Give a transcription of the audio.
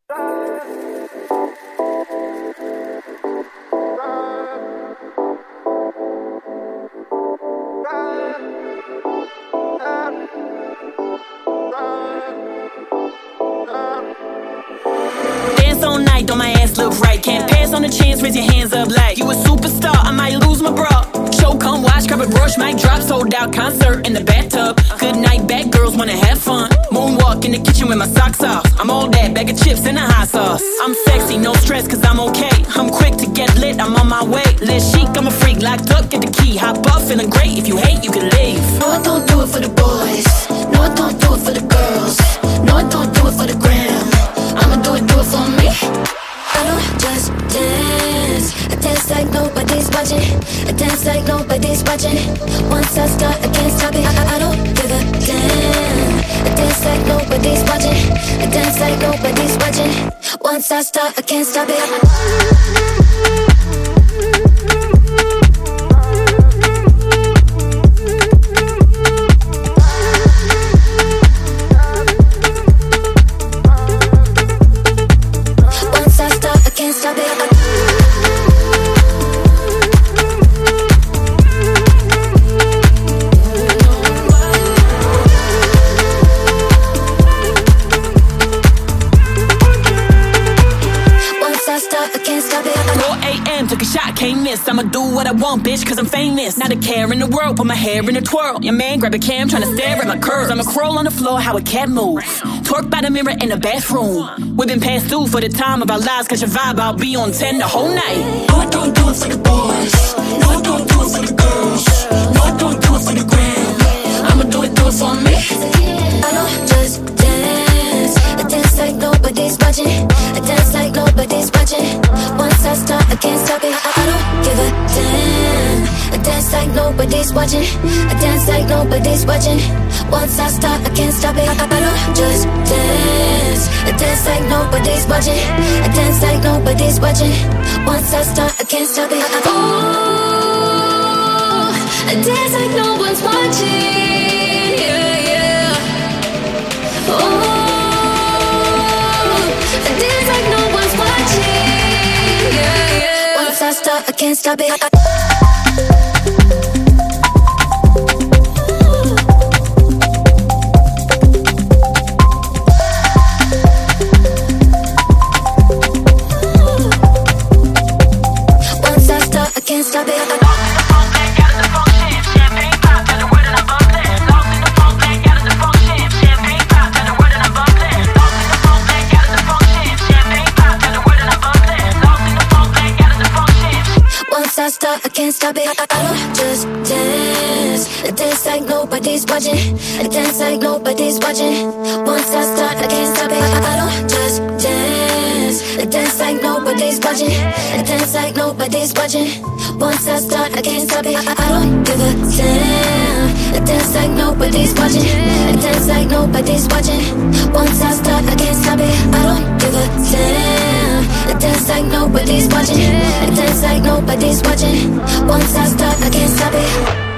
Dance all night, don't my ass look right? Can't pass on the chance, raise your hands up like you a superstar, I might lose my bra. Show, come watch, carpet brush, mic drop, sold out concert in the bathtub. Good night, bad girls wanna have fun. Moonwalk in the kitchen with my socks off. I'm all that, bag of chips and a hot sauce. I'm sexy, no stress, cause I'm okay. I'm quick to get lit, I'm on my way. Less chic, I'm a freak, locked up, get the key. Hop up, feeling great, if you hate, you can leave. No, I don't do it for the boys. No, I don't do it for the girls. No, I don't do it for the gram. I'ma do it for me. I don't just dance. I dance like nobody's watching. I dance like nobody's watching. Once I start, I can't stop it. I don't give a damn. I dance like nobody's watching. I dance like nobody's watching. Once I start, I can't stop it. I'ma do what I want, bitch, cause I'm famous. Not a care in the world, put my hair in a twirl. Your man grab a cam, tryna stare at my curves. I'ma crawl on the floor, how a cat moves. Twerk by the mirror in the bathroom. We've been past due for the time of our lives. Catch a vibe, I'll be on 10 the whole night. No, I don't do it for the boys. No, I don't do it for the girls. No, I don't do it for the gram. I'ma do it for me. I don't just dance. I dance like nobody's watching. I dance like nobody's watching. Once I start, I can't stop it. I don't give a damn. I dance like nobody's watching. I dance like nobody's watching. Once I start, I can't stop it. I don't just dance. I dance like nobody's watching. I dance like nobody's watching. Once I start, I can't stop it. Oh, I dance like no one's watching. Yeah, yeah. Oh, I dance like no one's watching. Yeah, yeah. Once I start, I can't stop it. Can't stop it. Once I start, I can't stop it. I don't just dance. I dance like nobody's watching. I dance like nobody's watching. Once I start, I can't stop it. I don't just dance. I dance like nobody's watching. I dance like nobody's watching. Once I start, I can't stop it. I don't give a damn. I dance like nobody's watching. I dance like nobody's watching. Once I start, I can't stop it. I don't give a damn. I dance like nobody's watching. I dance like nobody's watching. Once I start, I can't stop it.